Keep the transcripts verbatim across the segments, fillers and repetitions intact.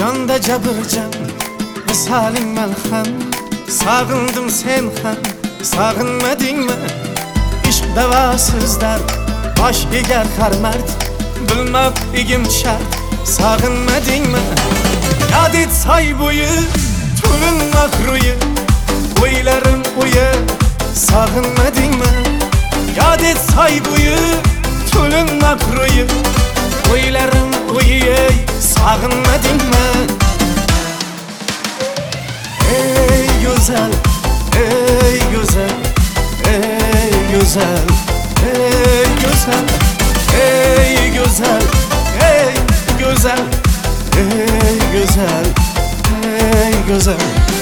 Canda jabırcan, misaling malham. Sağındım sen ham, sağınmadın mı? İşq davasızlar, baş eger har mard. Bilmab igim şart, sağınmadın mı? Yad et say boyu, tulun mahruyu. Oylarım uyu, sağınmadın mı? Yad et say boyu, tulun mahruyu. Oylarım uyu, sağınmadın mı? Ey güzel, ey güzel, ey güzel, ey güzel, ey güzel, ey güzel, ey güzel, ey güzel.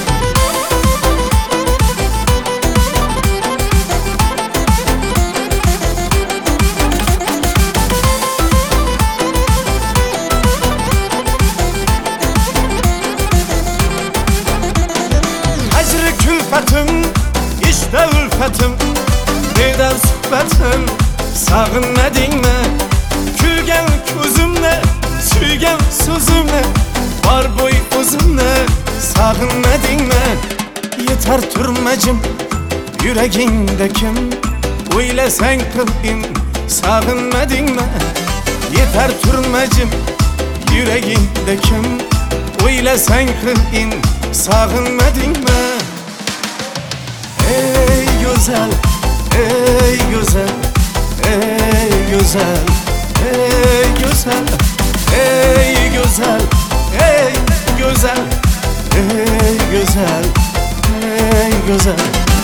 Külfetim, işte ülfetim. Neden sohbetim, sağınmadın mı? Külgen közümle, suygen sözümle. Var boy uzumle, sağınmadın mı? Yeter türmecim, yüreğinde kim? Öyle sen kılın, sağınmadın mı? Yeter türmecim, yüreğinde kim? Öyle sen kılın, sağınmadın mı? Ey güzel, ey güzel, ey güzel, ey güzel, ey güzel, ey güzel, ey güzel, ey güzel.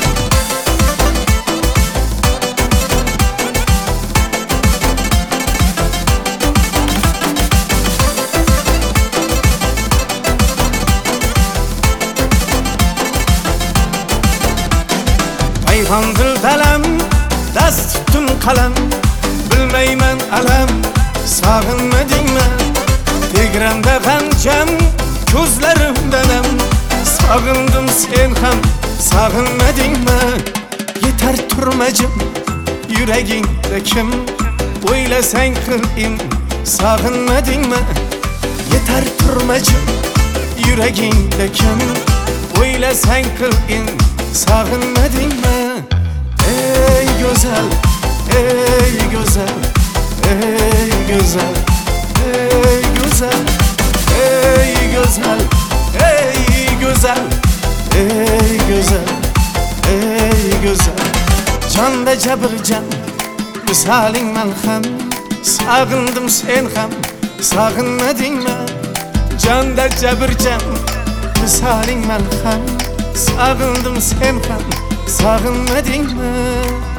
Payhandır dalem, dast tutun kalem. Bilmeymen alem, sağınmadın mı? Tegremde gancam, gözlerimden em. Sağındım sen ham, sağınmadın mı? Yeter türmecim, yüreğinde kim? Öyle sen kılın, sağınmadın mı? Yeter türmecim, yüreğinde kim? Öyle sen kılın, sağınmadın mı? Ey güzel, ey güzel, ey güzel, ey güzel, ey güzel, ey güzel, ey güzel, ey güzel. Canda jabırcan, misaling malham. Sağındım sen ham, sağınmadın mı? Canda jabırcan, misaling malham. Sağındım sen ham, sağınmadın mı?